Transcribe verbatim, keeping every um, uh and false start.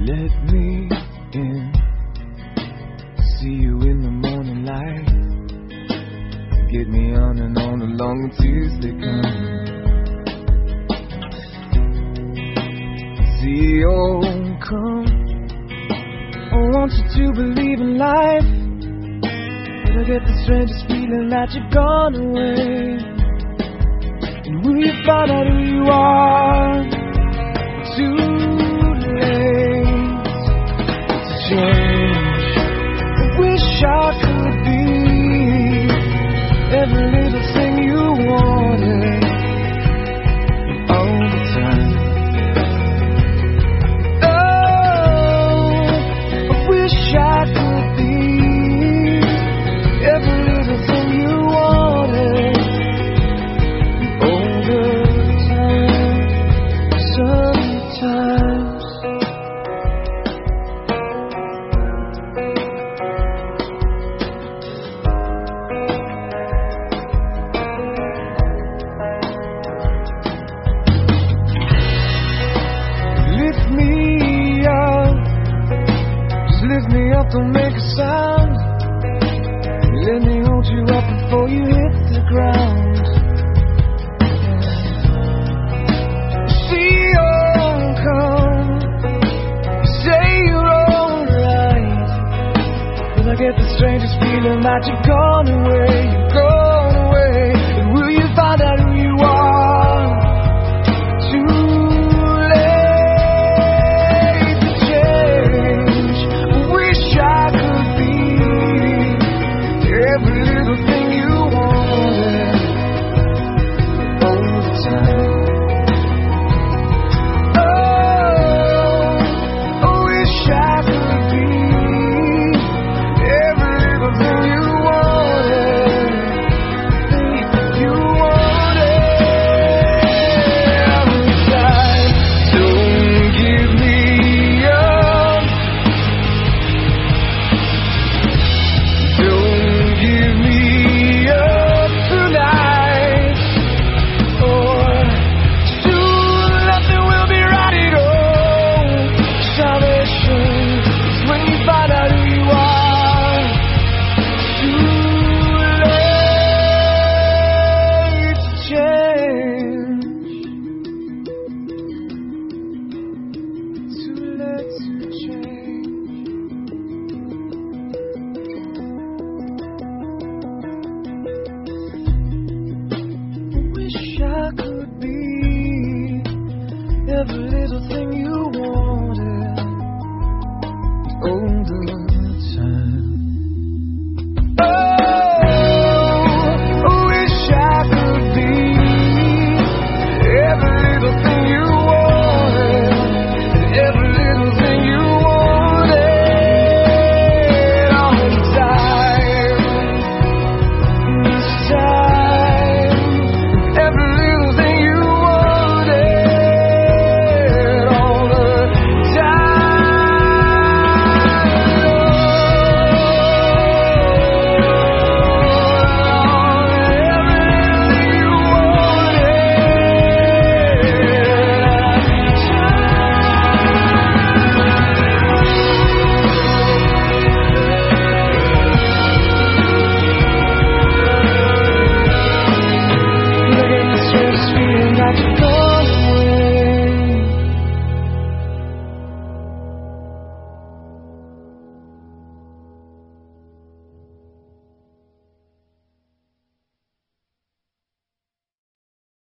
Let me in, see you in the morning light. Get me on and on along the tears they come. See, oh, come, I want you to believe in life, but I get the strangest feeling that you've gone away. And when you find out who you are, too late to change. I wish I could be every little thing you wanted all the time. Oh, I wish I could be every little thing you wanted all the time. Sometimes lift me up, just lift me up, don't make a sound. Let me hold you up before you hit the ground. See, oh, come, say you're alright, but I get the strangest feeling that you've gone away, you've gone away. And will you find out who you are? Too late to change. I wish I could be every little thing you wanted all the time. Oh, I wish I could be every little thing you wanted. You wanted every time. Don't give me up. Don't give me up tonight, or soon nothing will be right at all. Salvation is when you find out who you are. Too late to change. Too late to change. Wish I could be every little thing you want.